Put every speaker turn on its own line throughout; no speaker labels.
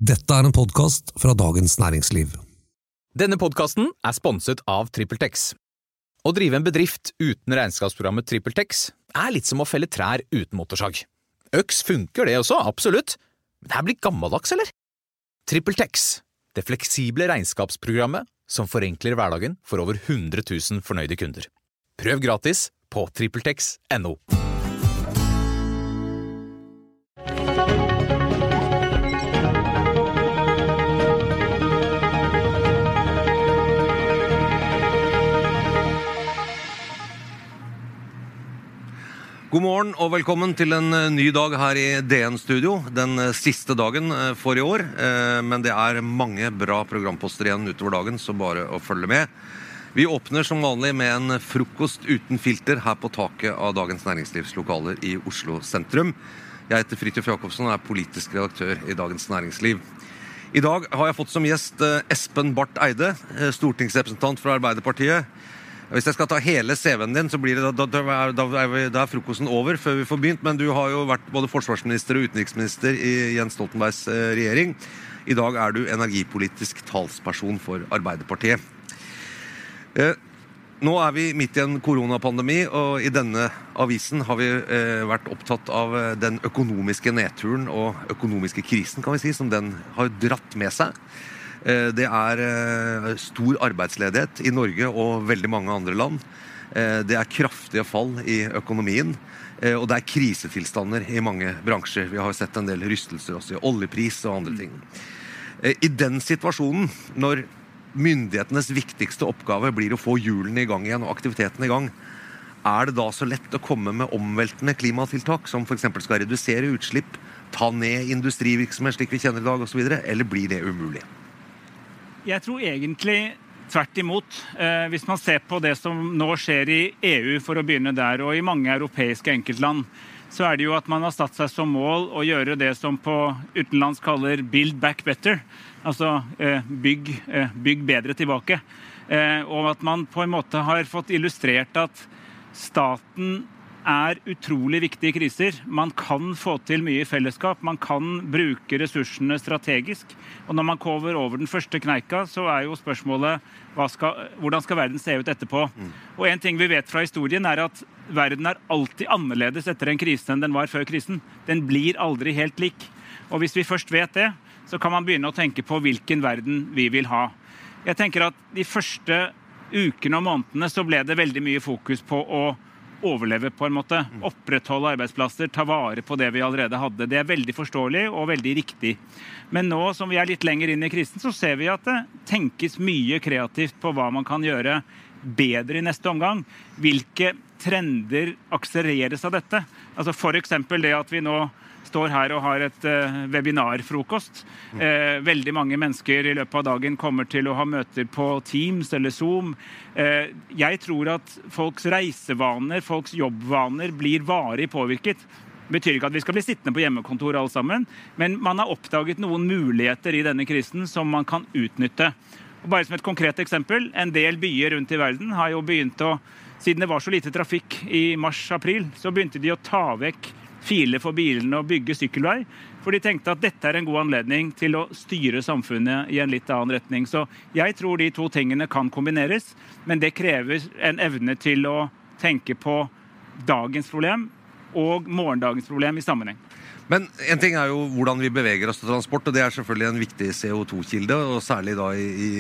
Dette en podcast fra Dagens Næringsliv.
Denne podcasten sponset av TrippelTex. Å drive en bedrift uten regnskapsprogrammet TrippelTex litt som å felle trær uten motorsag. Øks funker det også, absolutt. Men det blitt gammeldags, eller? TrippelTex, det fleksible regnskapsprogrammet som forenkler hverdagen for over 100 000 fornøyde kunder. Prøv gratis på TrippelTex.no.
God morgen og velkommen til en ny dag her i DN-studio, den siste dagen for i år, men det mange bra programposter igjen utover dagen, så bare å følge med. Vi åpner som vanlig med en frokost uten filter her på taket av Dagens Næringslivslokaler i Oslo sentrum. Jeg heter Fridtjof Jacobsen og politisk redaktør i Dagens Næringsliv. I dag har jeg fått som gjest Espen Barth Eide, stortingsrepresentant fra Arbeiderpartiet. Hvis jeg skal ta hele CV-en din, så blir det da frokosten over før vi får begynt, men du har jo vært både forsvarsminister og utenriksminister i Jens Stoltenbergs regjering. I dag du energipolitisk talsperson for Arbeiderpartiet. Nå vi midt i en koronapandemi, og i denne avisen har vi vært opptatt av den økonomiske nedturen og økonomiske krisen, kan vi si, som den har dratt med seg. Det stor arbeidsledighet i Norge og veldig mange andre land. Det kraftige fall i økonomien, og det krisetilstander i mange bransjer. Vi har sett en del rystelser også i oljepris og andre ting. I den situasjonen, når myndighetenes viktigste oppgave blir å få hjulene i gang igjen og aktiviteten i gang, det da så lett å komme med omveltende klimatiltak, som for eksempel skal redusere utslipp, ta ned industrivirksomhet slik vi kjenner i dag og så videre, eller blir det umulig?
Jeg tror egentlig tvert imot. Hvis man ser på det som nå skjer i EU, for å begynne der, og i mange europeiske enkeltland, så det jo at man har satt seg som mål å gjøre det som på utenlands kaller build back better, altså bygg bedre tilbake. Og at man på en måte har fått illustrert at staten utrolig viktig i kriser. Man kan få til mye i fellesskap, man kan bruke ressursene strategisk, og når man kommer over den første kneika, så jo spørsmålet hvordan skal verden se ut etterpå? Og en ting vi vet fra historien at verden alltid annerledes etter en krise enn den var før krisen. Den blir aldri helt lik. Og hvis vi først vet det, så kan man begynne å tenke på hvilken verden vi vil ha. Jeg tenker at de første ukene og månedene så ble det veldig mye fokus på å overleve på en måte, opprettholde arbeidsplasser, ta vare på det vi allerede hadde. Det veldig forståelig og veldig riktig. Men nå som vi litt lenger inn i krisen, så ser vi at det tenkes mye kreativt på hva man kan gjøre bedre i neste omgang. Hvilke trender akselereres av dette? Altså for eksempel det at vi nå står her og har et webinarfrokost. Veldig mange mennesker i løpet av dagen kommer til å ha møter på Teams eller Zoom. Jeg tror at folks reisevaner, folks jobbvaner blir varig påvirket. Det betyr ikke at vi skal bli sittende på hjemmekontor alle sammen, men man har oppdaget noen muligheter i denne krisen som man kan utnytte. Og bare som et konkret eksempel, en del byer rundt i verden har jo begynt siden det var så lite trafikk i mars-april, så begynte de å ta vekk filer for bilene og bygge sykkelvei, for de tenkte at dette en god anledning til å styre samfunnet i en litt annen retning. Så jeg tror de to tingene kan kombineres, men det krever en evne til å tenke på dagens problem og morgendagens problem i sammenheng.
Men en ting jo hvordan vi beveger oss til transport, og det selvfølgelig en viktig CO2-kilde, og særlig da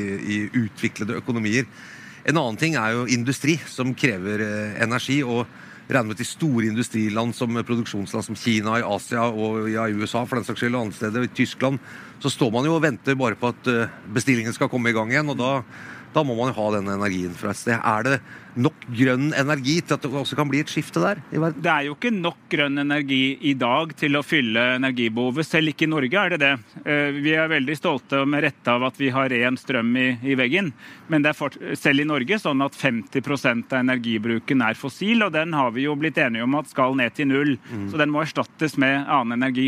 i utviklede økonomier. En annen ting jo industri, som krever energi, og regner med til store industriland som produksjonsland som Kina, i Asia og i USA for den saks skyld, og andre steder, i Tyskland, så står man jo og venter bare på at bestillingen skal komme i gang igjen, og da må man jo ha den energien fra et sted. Det nok grønn energi til at det også kan bli et skifte der i verden?
Det jo ikke nok grønn energi i dag til å fylle energibehovet. Selv ikke i Norge det. Vi veldig stolte med rette av at vi har ren strøm i veggen, men det selv i Norge sånn at 50% av energibruken fossil, og den har vi jo blitt enige om at skal ned til 0, så den må erstattes med annen energi.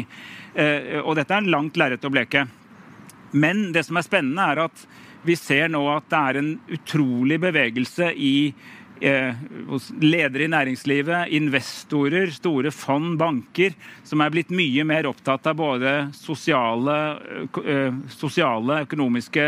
Og dette en langt lerret å bleke. Men det som spennende at vi ser nå at det en utrolig bevegelse i hos ledere i næringslivet, investorer, store fond, banker, som blitt mye mer opptatt av både sosiale, økonomiske,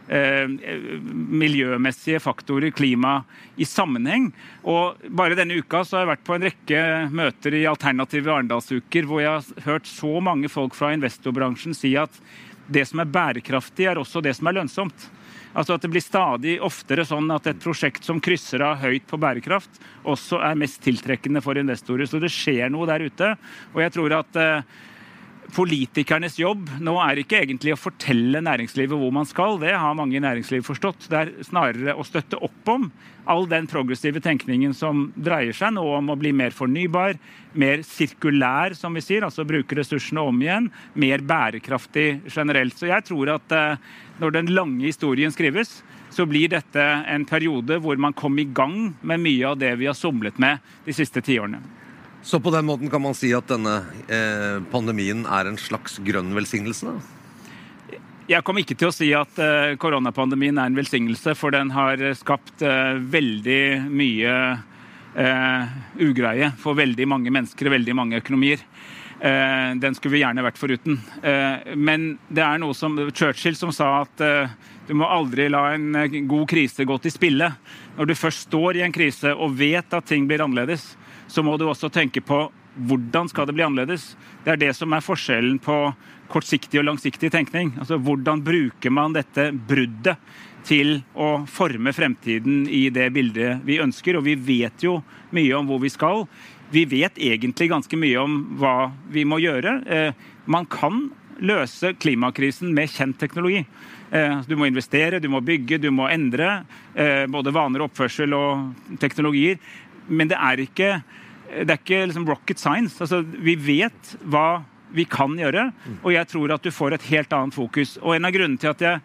miljømessige faktorer, klima i sammenheng. Og bare denne uka så har jeg vært på en rekke møter i alternative Arendalsuker, hvor jeg har hørt så mange folk fra investorbransjen si at det som bærekraftig også det som lønnsomt. Altså at det blir stadig oftere sånn at et prosjekt som krysser av høyt på bærekraft også mest tiltrekkende for investorer. Så det skjer noe der ute, og jeg tror at politikernes jobb nå ikke egentlig å fortelle næringslivet hvor man skal. Det har mange i næringslivet forstått. Det snarere å støtte opp om all den progressive tenkningen som dreier seg nå om å bli mer fornybar, mer sirkulær, som vi sier, altså bruke ressursene om igjen, mer bærekraftig generelt. Så jeg tror at når den lange historien skrives, så blir dette en periode hvor man kom i gang med mye av det vi har somlet med de siste 10 årene.
Så på den måten kan man si at denne pandemien en slags grønn velsignelse da?
Jeg kommer ikke til å si at koronapandemien en velsignelse, for den har skapt veldig mye ugreie for veldig mange mennesker og veldig mange økonomier. Den skulle vi gjerne vært foruten. Men det noe som Churchill som sa at du må aldri la en god krise gå til spille. Når du først står i en krise og vet at ting blir annerledes, så må du også tenke på hvordan skal det bli annerledes. Det det som forskjellen på kortsiktig og langsiktig tenkning. Altså hvordan bruker man dette bruddet til å forme fremtiden i det bildet vi ønsker, og vi vet jo mye om hvor vi skal. Vi vet egentlig ganske mye om hva vi må gjøre. Man kan løse klimakrisen med kjent teknologi. Du må investere, du må bygge, du må endre både vaner, oppførsel og teknologier. Men det ikke liksom rocket science. Altså, vi vet hva vi kan gjøre, og jeg tror at du får et helt annet fokus. Og en av grunnene til at jeg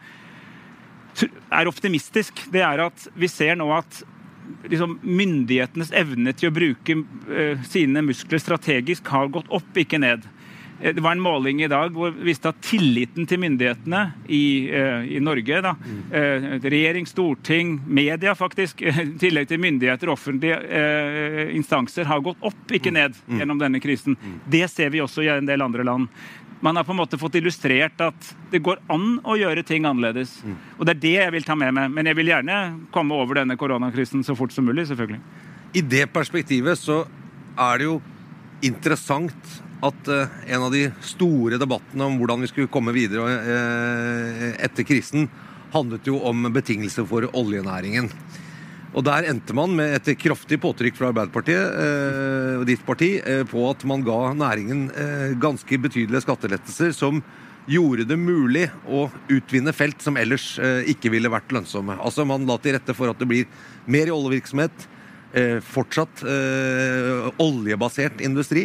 optimistisk, det at vi ser nå at liksom, myndighetenes evne til å bruke sine muskler strategisk har gått opp, ikke ned. Det var en måling i dag hvor vi viste at tilliten til myndighetene i Norge, regjering, storting, media faktisk, i tillegg til myndigheter, offentlige instanser, har gått opp, ikke ned gjennom denne krisen. Det ser vi også i en del andre land. Man har på en måte fått illustrert at det går an å gjøre ting annerledes. Og det det jeg vil ta med meg. Men jeg vil gjerne komme over denne koronakrisen så fort som mulig, selvfølgelig.
I det perspektivet så det jo interessant at en av de store debattene om hvordan vi skulle komme videre etter krisen handlet jo om betingelser for oljenæringen. Og der endte man med et kraftig påtrykk fra Arbeiderpartiet og ditt parti på at man ga næringen ganske betydelige skattelettelser som gjorde det mulig å utvinne felt som ellers ikke ville vært lønnsomme. Altså man la til rette for at det blir mer oljevirksomhet, fortsatt oljebasert industri,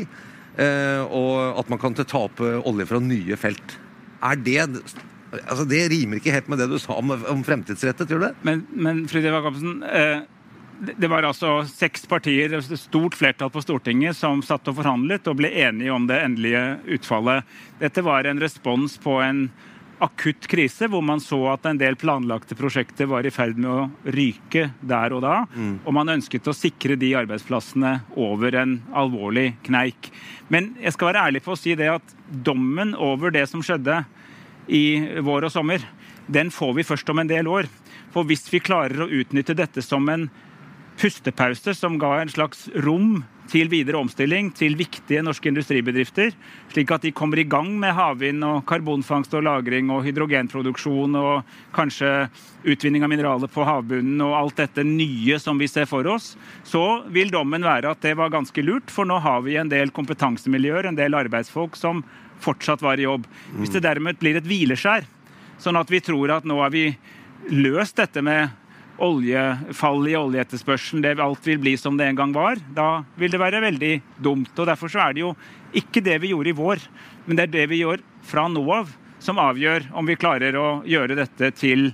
og at man kan ta opp olje fra nye felt. Det rimer ikke helt med det du sa om fremtidsrettet, tror du det?
Men Fridtjof Jacobsen, det var altså 6 partier, et stort flertall på Stortinget, som satt og forhandlet og ble enige om det endelige utfallet. Dette var en respons på en akutt krise, hvor man så at en del planlagte prosjekter var i ferd med å ryke der og da, og man ønsket å sikre de arbeidsplassene over en alvorlig kneik. Men jeg skal være ærlig på å si det at dommen over det som skjedde i vår og sommer, den får vi først om en del år. For hvis vi klarer å utnytte dette som en pustepause som ga en slags rom til videre omstilling til viktige norske industribedrifter, slik at de kommer i gang med havvind og karbonfangst og lagring og hydrogenproduksjon og kanskje utvinning av mineraler på havbunnen og alt dette nye som vi ser for oss, så vil dommen være at det var ganske lurt, for nå har vi en del kompetansemiljøer, en del arbeidsfolk som fortsatt var i jobb. Hvis det dermed blir et hvileskjær, sånn at vi tror at nå har vi løst dette med fall i oljeetterspørselen, det alt vil bli som det en gang var, da vil det være veldig dumt. Og derfor så det jo ikke det vi gjorde i vår, men det det vi gjør fra nå av, som avgjør om vi klarer å gjøre dette til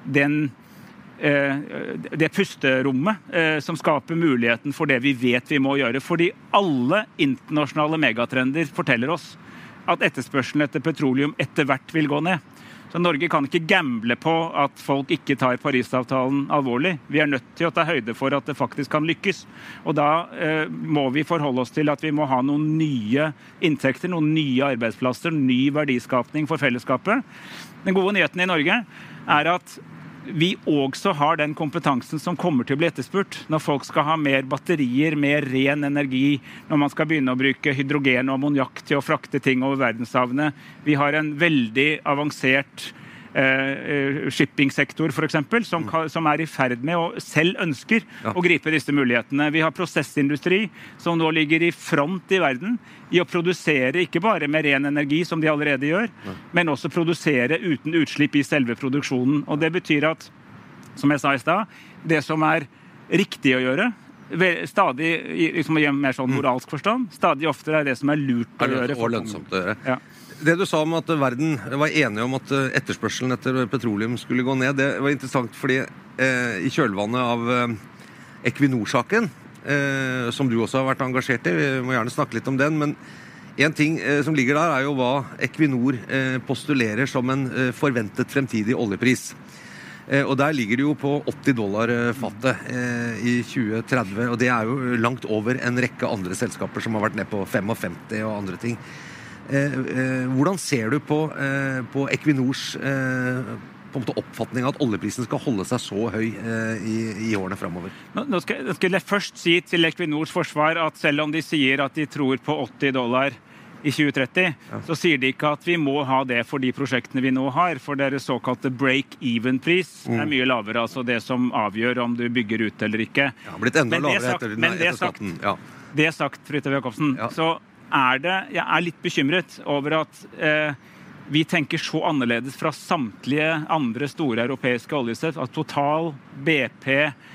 det pusterommet som skaper muligheten for det vi vet vi må gjøre. Fordi alle internasjonale megatrender forteller oss at etterspørselen etter petroleum etter hvert vil gå ned. Så Norge kan ikke gamble på at folk ikke tar Paris-avtalen alvorlig. Vi nødt til å ta høyde for at det faktisk kan lykkes. Og da må vi forholde oss til at vi må ha noen nye inntekter, noen nye arbeidsplasser, ny verdiskapning for fellesskapet. Den gode nyheten i Norge at vi også har den kompetansen som kommer til å bli etterspurt. Når folk skal ha mer batterier, mer ren energi, når man skal begynne å bruke hydrogen og ammoniakk til å frakte ting over verdenshavene. Vi har en veldig avansert shippingsektor, for eksempel, som i ferd med og selv ønsker å gripe disse mulighetene. Vi har prosessindustri som nå ligger i front i verden i å produsere ikke bare med ren energi, som de allerede gjør, men også produsere uten utslipp i selve produksjonen. Og det betyr at, som jeg sa i sted, det som riktig å gjøre, stadig, liksom i en mer sånn moralsk forstand, stadig oftere det som lurt å gjøre.
Og lønnsomt å gjøre.
Ja.
Det du sa om at verden var enige om at etterspørselen etter petroleum skulle gå ned, det var interessant fordi i kjølvannet av Equinor-saken, som du også har vært engasjert i, vi må gjerne snakke litt om den, men en ting som ligger der jo hva Equinor postulerer som en forventet fremtidig oljepris. Og der ligger det jo på $80 fattet i 2030, og det jo langt over en rekke andre selskaper som har vært ned på 55 og andre ting. Hvordan ser du på Equinors på en måte oppfatning av at oljeprisen skal holde seg så høy i årene fremover?
Nå skal jeg først si til Equinors forsvar at selv om de sier at de tror på $80 i 2030, så sier de ikke at vi må ha det for de prosjektene vi nå har, for deres såkalte break-even-pris mye lavere, altså det som avgjør om du bygger ut eller ikke.
Ja, blitt enda lavere etter skatten.
Det sagt, Fridtjof Jacobsen, så jeg litt bekymret over at vi tenker så annerledes fra samtlige andre store europeiske oljeselskap, at Total, BP,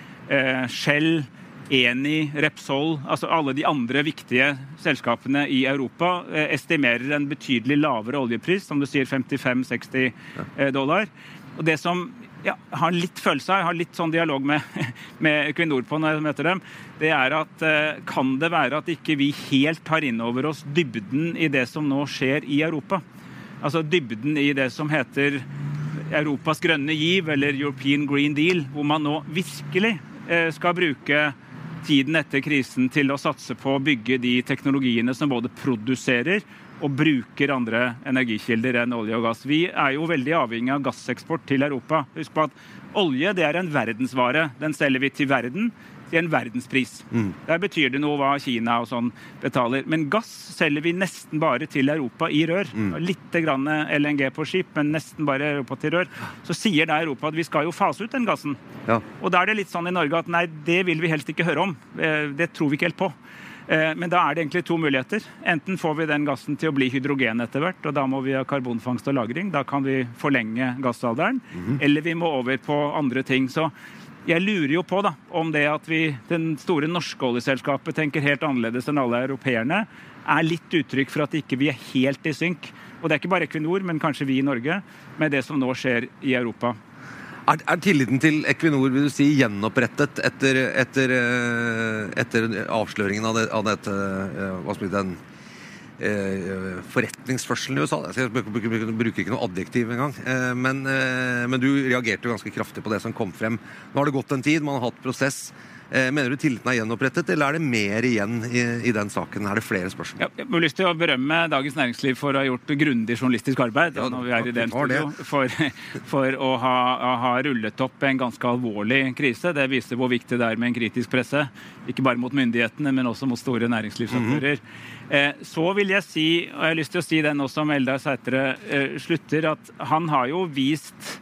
Shell, Eni, Repsol, altså alle de andre viktige selskapene i Europa estimerer en betydelig lavere oljepris, som du sier $55-60. Og det som jeg har litt følelse av, jeg har litt sånn dialog med Equinor på når jeg møter dem, det at kan det være at ikke vi helt tar inn over oss dybden i det som nå skjer i Europa? Altså dybden i det som heter Europas grønne giv, eller European Green Deal, hvor man nå virkelig skal bruke tiden etter krisen til å satse på å bygge de teknologiene som både produserer og bruker andre energikilder enn olje og gass. Vi jo veldig avhengig av gasseksport til Europa. Husk på at olje det en verdensvare. Den selger vi til verden til en verdenspris. Der betyr det noe hva Kina og sånn betaler. Men gass selger vi nesten bare til Europa i rør. Litt grann LNG på skip, men nesten bare Europa til rør. Så sier da Europa at vi skal jo fase ut den gassen. Ja. Og da det litt sånn i Norge at nei, det vil vi helst ikke høre om. Det tror vi ikke helt på. Men da det egentlig to muligheter. Enten får vi den gassen til å bli hydrogen etter hvert, og da må vi ha karbonfangst og lagring. Da kan vi forlenge gassalderen. Eller vi må over på andre ting. Så jeg lurer jo på da, om det at den store norske oljeselskapet tenker helt annerledes enn alle europeerne, litt uttrykk for at ikke vi helt i synk. Og det ikke bare Equinor, men kanskje vi i Norge, med det som nå skjer i Europa.
Tilliten til Equinor, vil du si, gjenopprettet etter avsløringen av dette, hva skal vi den forretningsførselen i USA? Jeg bruker ikke noe adjektiv engang, men du reagerte jo ganske kraftig på det som kom frem. Nå har det gått en tid, man har hatt prosess. Mener du tilliten gjenopprettet, eller det mer igjen i den saken? Det flere spørsmål? Jeg
har lyst til å berømme Dagens Næringsliv for å ha gjort grundig journalistisk arbeid når vi i den studio, for å ha rullet opp en ganske alvorlig krise. Det viser hvor viktig det med en kritisk presse, ikke bare mot myndighetene, men også mot store næringslivsaktører. Så vil jeg si, og jeg har lyst til å si den også om Eldar Sætre slutter, at han har jo vist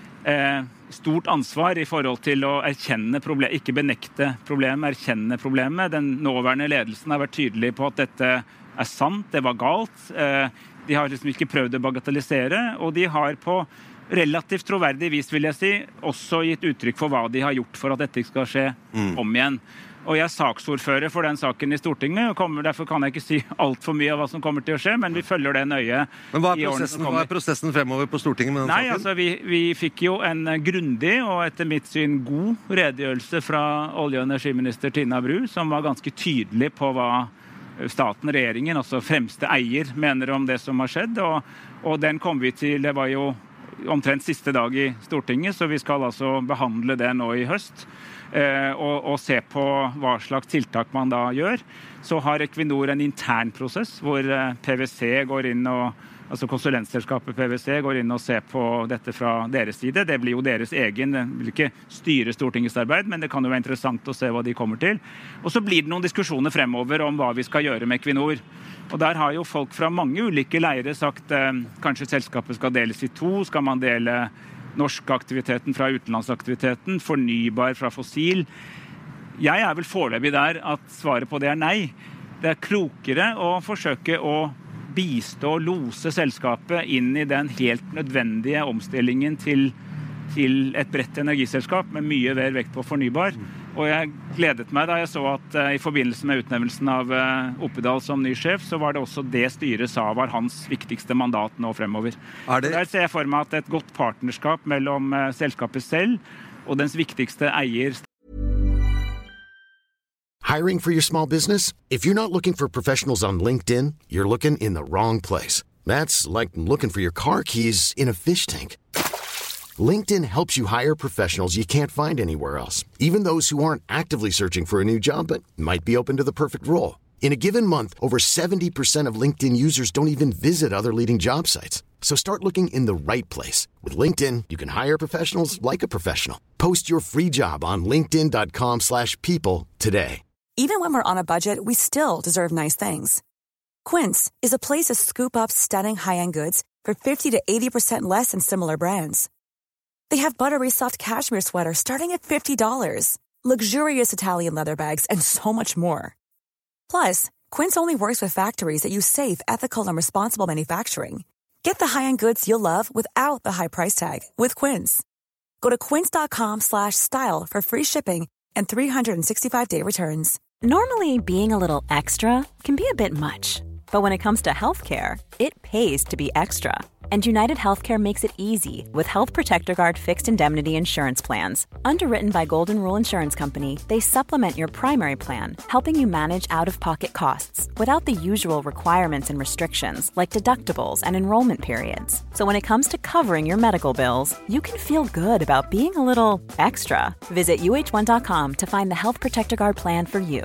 stort ansvar i forhold til å erkjenne problem, ikke benekte problemet, erkjenne problemet. Den nåværende ledelsen har vært tydelig på at dette sant, det var galt. De har liksom ikke prøvd å bagatellisere, og de har på relativt troverdig vis, vil jeg si, også gitt uttrykk for hva de har gjort for at dette ikke skal skje om igjen. Og jeg saksordfører for den saken i Stortinget, og derfor kan jeg ikke si alt for mye av hva som kommer til å skje, men vi følger det nøye.
Men hva prosessen fremover på Stortinget med den saken?
Nei, altså vi fikk jo en grundig og etter mitt syn god redegjørelse fra olje- og energiminister Tina Bru, som var ganske tydelig på hva staten, regjeringen, altså fremste eier, mener om det som har skjedd, og den kom vi til, det var jo omtrent siste dag i Stortinget, så vi skal altså behandle det nå i høst. Og se på hva slags tiltak man da gjør. Så har Equinor en intern prosess hvor PwC går inn altså konsulentselskapet PwC går inn og ser på dette fra deres side. Det blir jo deres egen, det vil ikke styre Stortingets arbeid, men det kan jo være interessant å se hva de kommer til. Og så blir det noen diskusjoner fremover om hva vi skal gjøre med Equinor. Og der har jo folk fra mange ulike leire sagt kanskje selskapet skal deles i to, skal man dele norsk aktiviteten fra utenlandsaktiviteten, fornybar fra fossil. Jeg vel foreløpig der at svaret på det nei. Det klokere å forsøke å bistå og lose selskapet inn i den helt nødvendige omstillingen til et bredt energiselskap med mye mer vekt på fornybar. Og jeg gledet meg da jeg så at i forbindelse med utnevnelsen av Oppedal som ny sjef, så var det også det styret sa var hans viktigste mandat nå fremover. Der ser jeg for meg at et godt partnerskap mellom selskapet selv og dens viktigste eier.
Hiring for your small business? If you're not looking for professionals on LinkedIn, you're looking in the wrong place. That's like looking for your car keys in a fish tank. LinkedIn helps you hire professionals you can't find anywhere else, even those who aren't actively searching for a new job but might be open to the perfect role. In a given month, over 70% of LinkedIn users don't even visit other leading job sites. So start looking in the right place. With LinkedIn, you can hire professionals like a professional. Post your free job on linkedin.com/people today.
Even when we're on a budget, we still deserve nice things. Quince is a place to scoop up stunning high-end goods for 50 to 80% less than similar brands. They have buttery soft cashmere sweaters starting at $50, luxurious Italian leather bags, and so much more. Plus, Quince only works with factories that use safe, ethical, and responsible manufacturing. Get the high-end goods you'll love without the high price tag with Quince. Go to quince.com/style for free shipping and 365-day returns.
Normally, being a little extra can be a bit much, but when it comes to healthcare, it pays to be extra. And United Healthcare makes it easy with Health Protector Guard fixed indemnity insurance plans. Underwritten by Golden Rule Insurance Company, they supplement your primary plan, helping you manage out-of-pocket costs without the usual requirements and restrictions like deductibles and enrollment periods. So when it comes to covering your medical bills, you can feel good about being a little extra. Visit uh1.com to find the Health Protector Guard plan for you.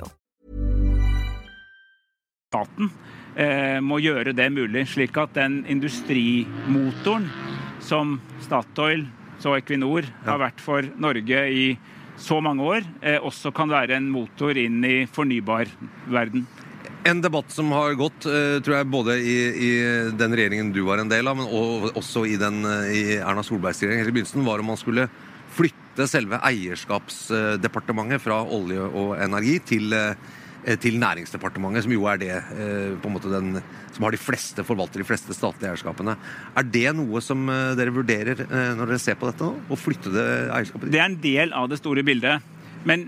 Staten må gjøre det mulig, slik at den industrimotoren som Statoil og Equinor har vært for Norge i så mange år, også kan være en motor inn i fornybarverden.
En debatt som har gått, tror jeg, både i den regjeringen du var en del av, men også i Erna Solbergs regjering helt i begynnelsen, var om man skulle flytte selve eierskapsdepartementet fra olje og energi til Næringsdepartementet, som jo det på en måte som har forvalter de fleste statlige eierskapene. Det noe som dere vurderer når dere ser på dette nå? Å flytte det eierskapet?
Det en del av det store bildet. Men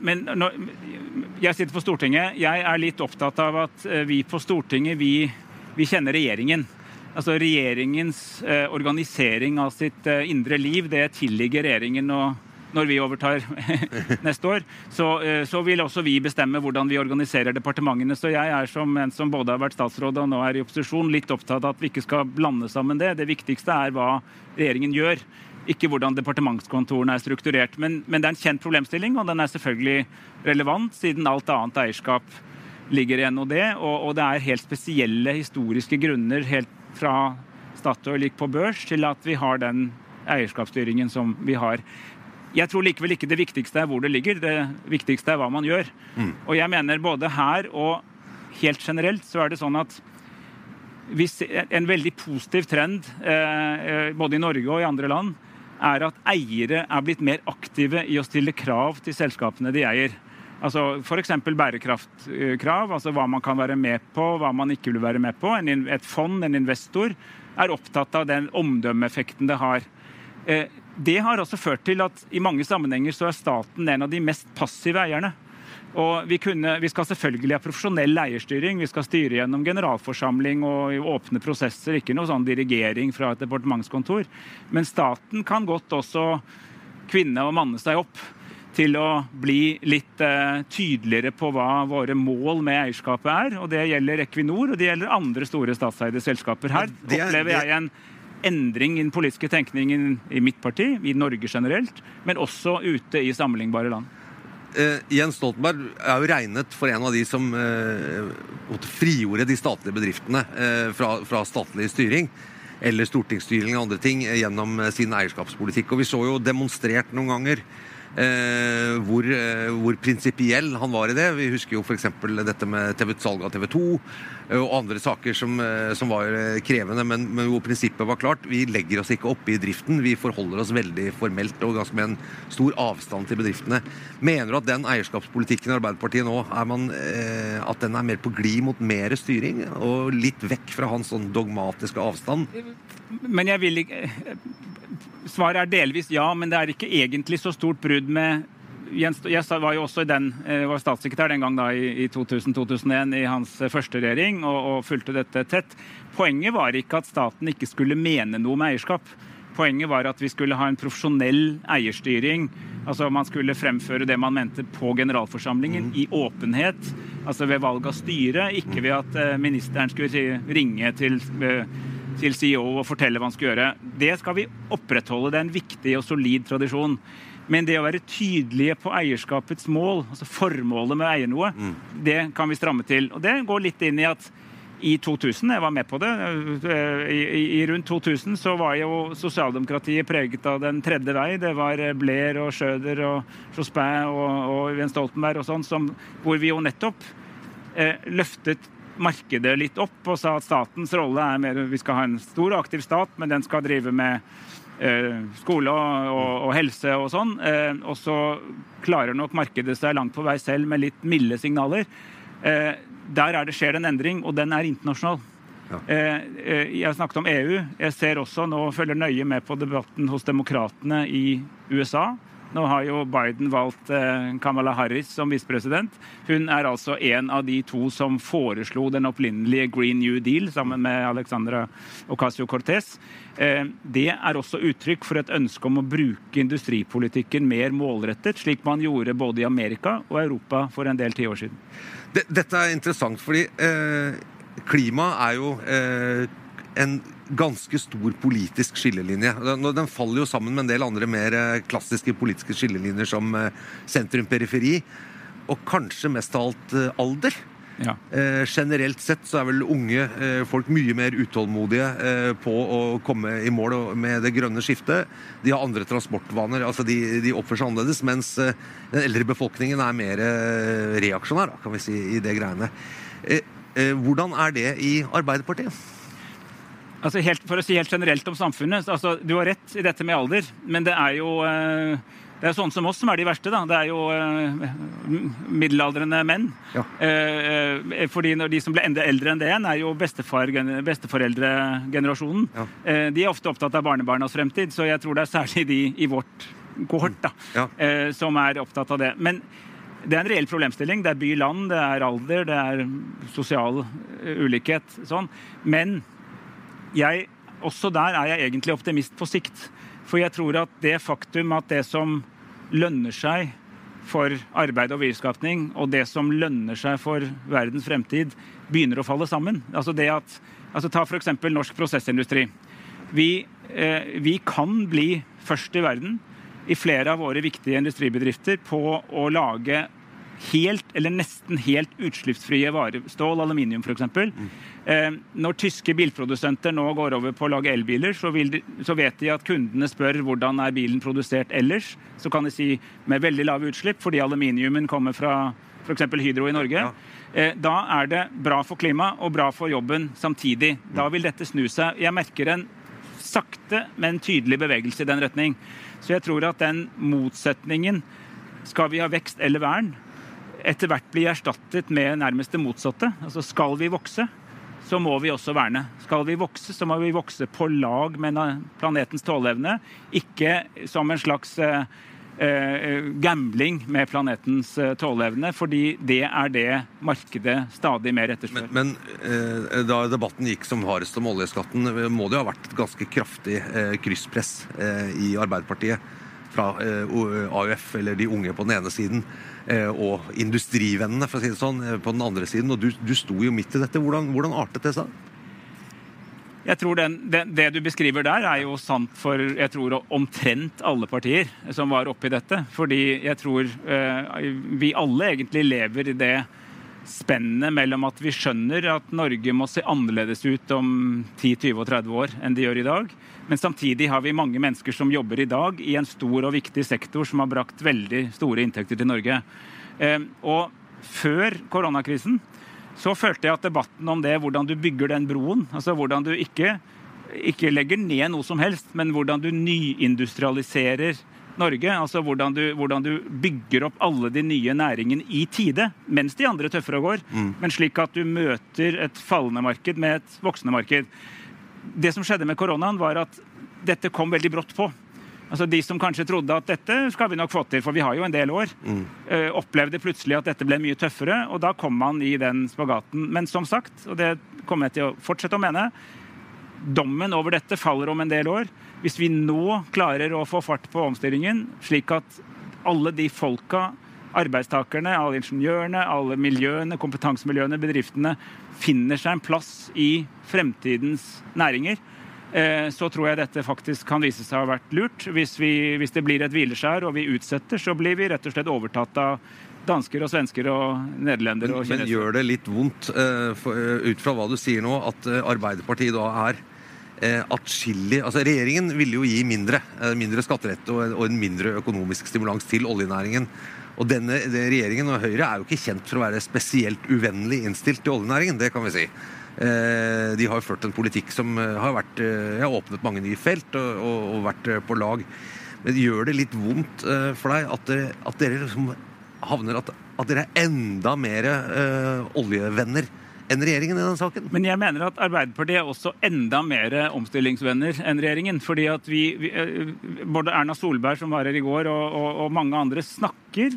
jeg sitter på Stortinget. Jeg litt opptatt av at vi på Stortinget, vi kjenner regjeringen. Altså regjeringens organisering av sitt indre liv, det tilligger regjeringen når vi overtar neste år, så vil også vi bestemme hvordan vi organiserer departementene. Så jeg som en som både har vært statsråd og nå i opposisjon, litt opptatt av at vi ikke skal blande sammen det. Det viktigste hva regjeringen gjør, ikke hvordan departementskontorene strukturert. Men det en kjent problemstilling, og den selvfølgelig relevant, siden alt annet eierskap ligger igjen og det helt spesielle historiske grunner, helt fra Statoil gikk på børs, til at vi har den eierskapsstyringen som vi har. Jeg tror likevel ikke det viktigste hvor det ligger, det viktigste hva man gjør. Og jeg mener både her og helt generelt så det sånn at hvis en veldig positiv trend, både i Norge og i andre land, at eiere blitt mer aktive i å stille krav til selskapene de eier. Altså for eksempel bærekraftkrav, altså hva man kan være med på, hva man ikke vil være med på. Et fond, en investor, opptatt av den omdømmeeffekten det har. Det har også ført til at i mange sammenhenger så staten en av de mest passive eierne. Og vi skal selvfølgelig ha profesjonell eierstyring, vi skal styre gjennom generalforsamling og åpne prosesser, ikke noe sånn dirigering fra et departementskontor. Men staten kan godt også kvinne og manne seg opp til å bli litt tydeligere på hva våre mål med eierskapet og det gjelder Equinor, og det gjelder andre store statseide selskaper. Her opplever jeg endring i den politiske tenkningen i mitt parti, i Norge generelt, men også ute i sammenlignbare land.
Jens Stoltenberg jo regnet for en av de som frigjorde de statlige bedriftene fra statlig styring, eller stortingsstyring og andre ting gjennom sin eierskapspolitikk. Og vi så jo demonstrert noen ganger hvor prinsipiell han var i det. Vi husker jo for eksempel dette med salg av TV 2 og andre saker som var krevende, men hvor prinsippet var klart. Vi legger oss ikke opp i driften, vi forholder oss veldig formelt og ganske med en stor avstand til bedriftene. Mener du at den eierskapspolitikken i Arbeiderpartiet nå, at den mer på glid mot mer styring, og litt vekk fra hans sånn dogmatiske avstand?
Men jeg vil ikke... Svaret delvis ja, men det ikke egentlig så stort brudd med Jens. Jeg var jo også var statssekretær den gang da, i 2000-2001 i hans første regjering og fulgte dette tett. Poenget var ikke at staten ikke skulle mene noe med eierskap. Poenget var at vi skulle ha en profesjonell eierstyring. Altså man skulle fremføre det man mente på generalforsamlingen i åpenhet, altså ved valg av styre, ikke ved at ministeren skulle ringe til CEO og fortelle hva han skal gjøre. Det skal vi opprettholde, det en viktig og solid tradisjon. Men det å være tydelige på eierskapets mål, altså formålet med å eie noe, det kan vi stramme til. Og det går litt inn i at i 2000, jeg var med på det, i rundt 2000 så var jo sosialdemokratiet preget av den tredje vei. Det var Blair og Schröder og Jospin og Jens Stoltenberg og sånn, hvor vi jo nettopp løftet markedet litt opp og sa at statens rolle mer, vi skal ha en stor og aktiv stat, men den skal drive med skole og helse og sånn, og så klarer nok markedet seg langt på vei selv med litt milde signaler. Der skjer det en endring, og den internasjonal. Ja. Jeg snakket om EU. Jeg ser også nå, følger nøye med på debatten hos demokratene i USA. Nå har jo Biden valgt Kamala Harris som visepresident. Hun altså en av de to som foreslo den opprinnelige Green New Deal sammen med Alexandra Ocasio-Cortez. Det også uttrykk for et ønske om å bruke industripolitikken mer målrettet, slik man gjorde både i Amerika og Europa for en del 10 år siden.
Dette interessant, fordi klima jo en ganske stor politisk skillelinje. Den faller jo sammen med en del andre mer klassiske politiske skillelinjer som sentrum-periferi, og kanskje mest av alt alder. Ja. Generelt sett så vel unge folk mye mer utålmodige på å komme i mål med det grønne skiftet. De har andre transportvaner, altså de oppfører seg annerledes, mens den eldre befolkningen mer reaksjonær, kan vi si, i det greiene. Hvordan det i Arbeiderpartiet?
Altså for å si helt generelt om samfunnet, altså, du har rett i dette med alder, men det jo det sånn som oss som de verste, da. Det jo middelaldrende menn. Ja. Fordi når de som ble enda eldre enn det jo besteforeldregenerasjonen. Ja. De ofte opptatt av barnebarnas fremtid, så jeg tror det særlig de i vårt kohort da, ja. Som opptatt av det. Men det en reell problemstilling. Det by-land, det alder, det sosial ulikhet, sånn. Men også der jeg egentlig optimist på sikt. For jeg tror at det faktum at det som lønner seg for arbeid og virkskapning, og det som lønner seg for verdens fremtid, begynner å falle sammen. Altså ta for eksempel norsk prosessindustri. Vi kan bli først i verden i flere av våre viktige industribedrifter på å lage helt eller nesten helt utslippsfrie varer, stål, aluminium for eksempel. Når tyske bilprodusenter nå går over på å lage elbiler, så vet de at kundene spør hvordan bilen produsert ellers. Så kan de si med veldig lave utslipp, fordi aluminiumen kommer fra for eksempel Hydro i Norge. Ja. Da det bra for klima og bra for jobben samtidig. Da vil dette snu seg. Jeg merker en sakte, men tydelig bevegelse i den retning. Så jeg tror at den motsetningen, skal vi ha vekst eller vern, etter hvert blir erstattet med nærmest det motsatte. Altså skal vi vokse, så må vi også verne. Skal vi vokse, så må vi vokse på lag med planetens tåleevne, ikke som en slags gambling med planetens tåleevne, fordi det det markedet stadig mer etterspør.
Men da debatten gikk som hardest om oljeskatten, må det ha vært et ganske kraftig krysspress i Arbeiderpartiet fra AUF, eller de unge på den ene siden, og industrivennene, for å si det sånn, på den andre siden, og du sto jo midt i dette. Hvordan artet det seg?
Jeg tror det du beskriver der jo sant for, jeg tror, omtrent alle partier som var oppe I dette. Fordi jeg tror vi alle egentlig lever I det spennende mellom at vi skjønner at Norge må se annerledes ut om 10, 20 og 30 år enn de gjør I dag. Men samtidig har vi mange mennesker som jobber I dag I en stor og viktig sektor som har brakt veldig store inntekter til Norge. Og før koronakrisen så følte jeg at debatten om det, hvordan du bygger den broen, altså hvordan du ikke legger ned noe som helst, men hvordan du nyindustrialiserer Norge, altså hvordan du bygger opp alle de nye næringene I tide, mens de andre tøffer og går, men slik at du møter et fallende marked med et voksende marked. Det som skjedde med koronaen var at dette kom veldig brått på. Altså de som kanskje trodde at dette skal vi nok få til, for vi har jo en del år, opplevde plutselig at dette ble mye tøffere, og da kom man I den spagaten. Men som sagt, og det kommer jeg til å fortsette å mene, dommen over dette faller om en del år. Hvis vi nå klarer å få fart på omstillingen, slik at alle de folka, arbeidstakerne, alle ingeniørene, alle miljøene, kompetansemiljøene, bedriftene, finner seg en plass I fremtidens næringer, så tror jeg dette faktisk kan vise seg å ha vært lurt. Hvis det blir et hvileskjær og vi utsetter, så blir vi rett og slett overtatt av dansker og svensker og nederlendere og kineser.
Men gjør det litt vondt, ut fra hva du sier nå, at Arbeiderpartiet da atskillig, altså regjeringen ville jo gi mindre skatterett og en mindre økonomisk stimulans til oljenæringen. Og denne regjeringen og Høyre jo ikke kjent for å være spesielt uvennlig innstilt til oljenæringen, det kan vi si. De har ført en politikk som har åpnet mange nye felt og vært på lag. Men gjør det litt vondt for deg at dere liksom havner at dere enda mer oljevenner enn regjeringen I denne saken?
Men jeg mener at Arbeiderpartiet også enda mer omstillingsvenner enn regjeringen, fordi at både Erna Solberg som var her I går og mange andre snakker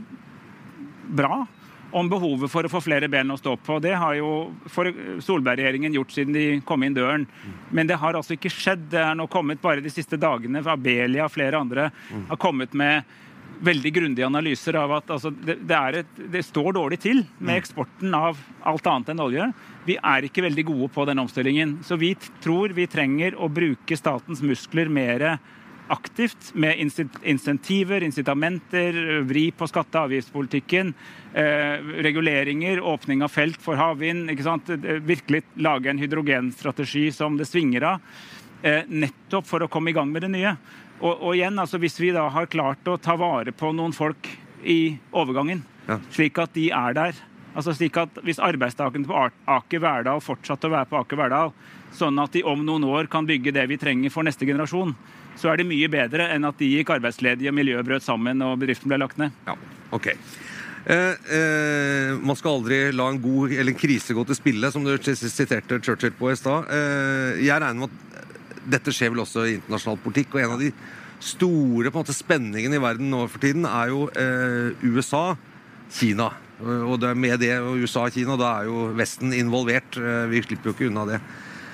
bra om behovet for å få flere ben å stå på. Det har jo Solberg-regjeringen gjort siden de kom inn døren. Men det har altså ikke skjedd. Det nå kommet bare de siste dagene. Abelia og flere andre har kommet med veldig grundige analyser av at altså, det står dårlig til med eksporten av alt annet enn olje. Vi ikke veldig gode på den omstillingen. Så vi tror vi trenger å bruke statens muskler mer aktivt med insentiver, incitamenter, vri på skatte- og avgiftspolitikken, reguleringer, åpning av felt for havvind, ikke sant? Virkelig lage en hydrogenstrategi som det svinger av, nettopp for å komme I gang med det nye. Og igjen, altså, hvis vi da har klart å ta vare på noen folk I overgangen, slik at de der, altså slik at hvis arbeidstakerne på Aker Verdal fortsatt å være på Aker Verdal, sånn at de om noen år kan bygge det vi trenger for neste generasjon, så det mye bedre enn at de gikk arbeidsledige og miljøet brøt sammen og bedriften ble lagt ned.
Ja, ok. Man skal aldri la en god eller en krise gå til spille, som du siterte Churchill på I sted. Jeg regner med at dette skjer vel også I internasjonal politikk, og en av de store på en måte, spenningene I verden nå for tiden jo USA, Kina. Og det med det og USA og Kina, da jo Vesten involvert. Vi slipper jo ikke unna det.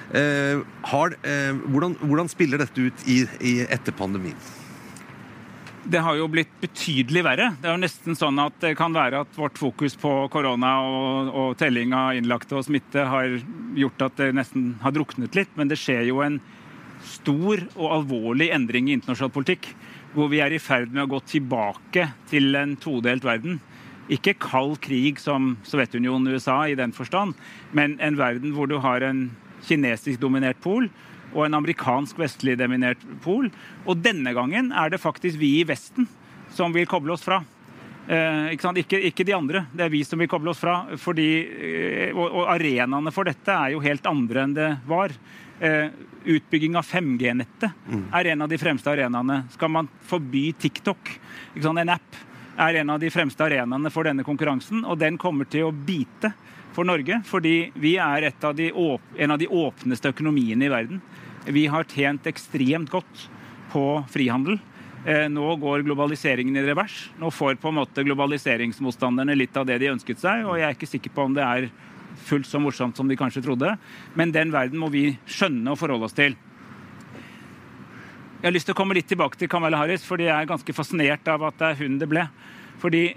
Hvordan spiller dette ut I etter pandemien?
Det har jo blitt betydelig verre. Det jo nesten sånn at det kan være at vårt fokus på korona og telling av innlagte og smitte har gjort at det nesten har druknet litt, men det skjer jo en stor og alvorlig endring I internasjonal politikk, hvor vi I ferd med å gå tilbake til en todelt verden. Ikke kald krig som Sovjetunionen og USA I den forstand, men en verden hvor du har en kinesisk dominert pol og en amerikansk vestlig dominert pol. Og denne gangen det faktisk vi I Vesten som vil koble oss fra. Ikke sant? Ikke de andre. Det vi som vil koble oss fra. Fordi, og arenaene for dette jo helt andre enn det var. Utbygging av 5G-nettet en av de fremste arenaene. Skal man forby TikTok, ikke sant? En app en av de fremste arenaene for denne konkurransen, og den kommer til å bite for Norge, fordi vi en av de åpneste økonomiene I verden. Vi har tjent ekstremt godt på frihandel. Nå går globaliseringen I revers. Nå får på en måte globaliseringsmotstanderne litt av det de ønsket seg, og jeg ikke sikker på om det fullt så morsomt som de kanskje trodde. Men den verden må vi skjønne og forholde oss til. Jeg har lyst til å komme litt tilbake til Kamala Harris, fordi jeg ganske fascinert av at det hun det ble. Fordi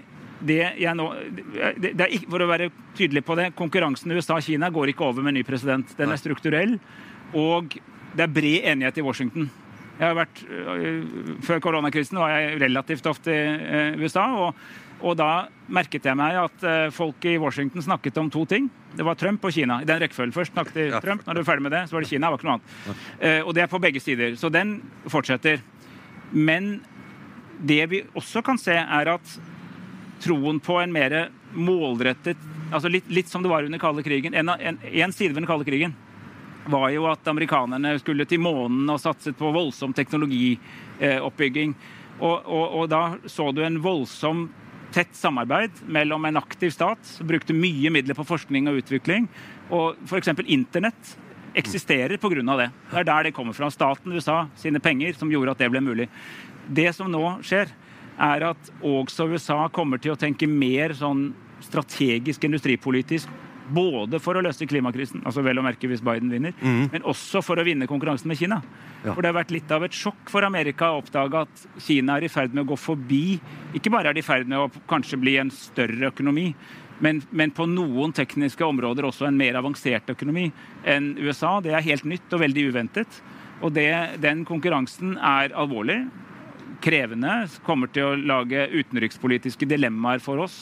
for å være tydelig på det, konkurransen USA og Kina går ikke over med ny president. Den strukturell, og det bred enighet I Washington. Jeg har vært, før koronakrisen var jeg relativt ofte I USA, og da merket jeg meg at folk I Washington snakket om to ting. Det var Trump og Kina. I den rekkefølgen først snakket Trump, når du ferdig med det, så var det Kina, det var ikke noe annet. Og det på begge sider, så den fortsetter. Men det vi også kan se at troen på en mer målrettet, altså litt som det var under kalde krigen, en side ved den kalde krigen, var jo at amerikanerne skulle til månen og satset på voldsom teknologioppbygging. Og da så du en voldsom tett samarbeid mellom en aktiv stat som brukte mye midler på forskning og utvikling, og for eksempel internett eksisterer på grunn av det. Det der det kommer fra. Staten USA sine penger som gjorde at det ble mulig. Det som nå skjer at også USA kommer til å tenke mer sånn strategisk industripolitisk, både for å løse klimakrisen, altså vel å merke hvis Biden vinner, men også for å vinne konkurransen med Kina. Ja. For det har vært litt av et sjokk for Amerika å oppdage at Kina I ferd med å gå forbi, ikke bare de I ferd med å kanskje bli en større økonomi, men på noen tekniske områder også en mer avansert økonomi enn USA. Det helt nytt og veldig uventet, og den konkurransen alvorlig, krevende, kommer til å lage utenrikspolitiske dilemmaer for oss.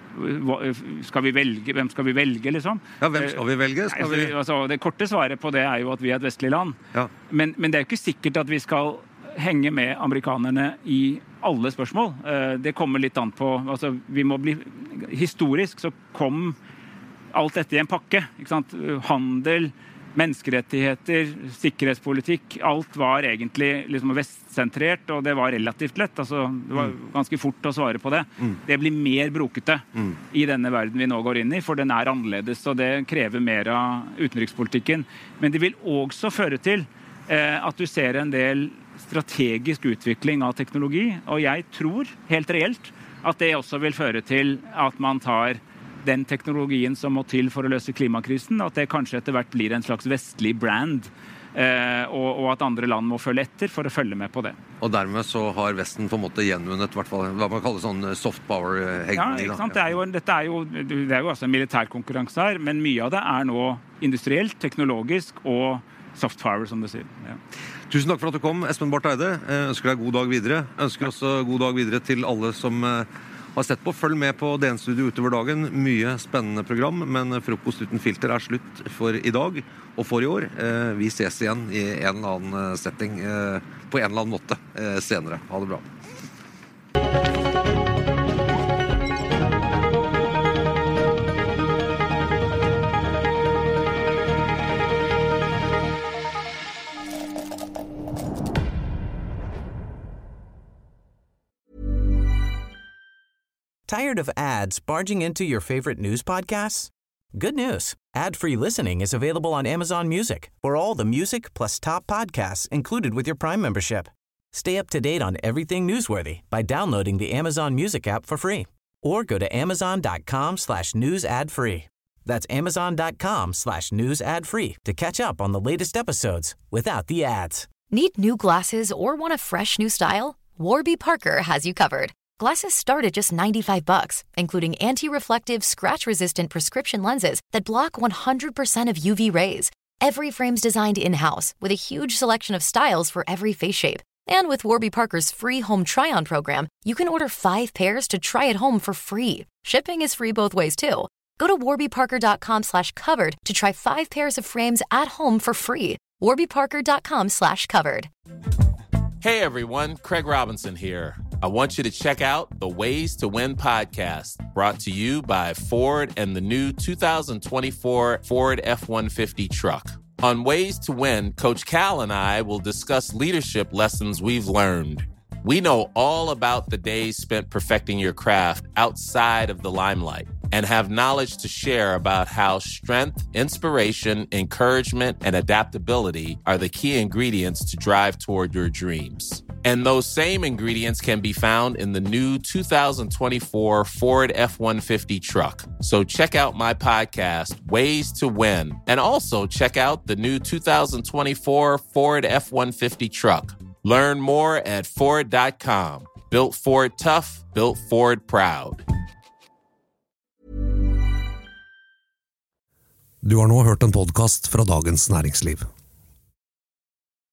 Skal vi velge? Hvem skal vi velge, liksom?
Ja, hvem skal vi velge?
Altså, det korte svaret på det jo at vi et vestlig land. Ja. Men det jo ikke sikkert at vi skal henge med amerikanerne I alle spørsmål. Det kommer litt an på, altså, vi må bli, historisk så kom alt dette I en pakke, ikke sant? Handel, menneskerettigheter, sikkerhetspolitikk, alt var egentlig liksom vestsentrert, og det var relativt lett. Altså, det var ganske fort å svare på det. Det blir mer brokete I denne verden vi nå går inn I, for den annerledes, og det krever mer av utenrikspolitikken. Men det vil også føre til at du ser en del strategisk utvikling av teknologi, og jeg tror, helt reelt, at det også vil føre til at man tar den teknologien som må til for å løse klimakrisen, at det kanskje etter hvert blir en slags vestlig brand, og at andre land må følge etter for å følge med på det.
Og dermed så har Vesten på en måte gjenvunnet, I hvert fall, hva man kaller sånn soft power-hegning.
Ja, ikke sant? Det jo også en militær konkurranse her, men mye av det nå industrielt, teknologisk og soft power, som du sier. Ja.
Tusen takk for at du kom, Espen Barth Eide. Jeg ønsker deg god dag videre. Jeg ønsker også god dag videre til alle som har sett på. Følg med på DN Studio utover dagen. Mye spennende program, men Frokost uten filter slutt for I dag og for I år. Vi ses igjen I en eller annen setting på en eller annen måte senere. Ha det bra.
Tired of ads barging into your favorite news podcasts? Good news. Ad-free listening is available on Amazon Music for all the music plus top podcasts included with your Prime membership. Stay up to date on everything newsworthy by downloading the Amazon Music app for free or go to amazon.com/news ad free. That's amazon.com/news ad free to catch up on the latest episodes without the ads.
Need new glasses or want a fresh new style? Warby Parker has you covered. Glasses start at just $95, including anti-reflective, scratch-resistant prescription lenses that block 100% of UV rays. Every frame's designed in-house with a huge selection of styles for every face shape. And with Warby Parker's free home try-on program, you can order 5 pairs to try at home for free. Shipping is free both ways, too. Go to warbyparker.com/covered to try 5 pairs of frames at home for free. warbyparker.com/covered.
Hey everyone, Craig Robinson here. I want you to check out the Ways to Win podcast, brought to you by Ford and the new 2024 Ford F-150 truck. On Ways to Win, Coach Cal and I will discuss leadership lessons we've learned. We know all about the days spent perfecting your craft outside of the limelight and have knowledge to share about how strength, inspiration, encouragement, and adaptability are the key ingredients to drive toward your dreams. And those same ingredients can be found in the new 2024 Ford F-150 truck. So check out my podcast, Ways to Win, and also check out the new 2024 Ford F-150 truck. Learn more at Ford.com. Built Ford tough, built Ford proud.
Du har nå hørt en podcast fra Dagens Næringsliv.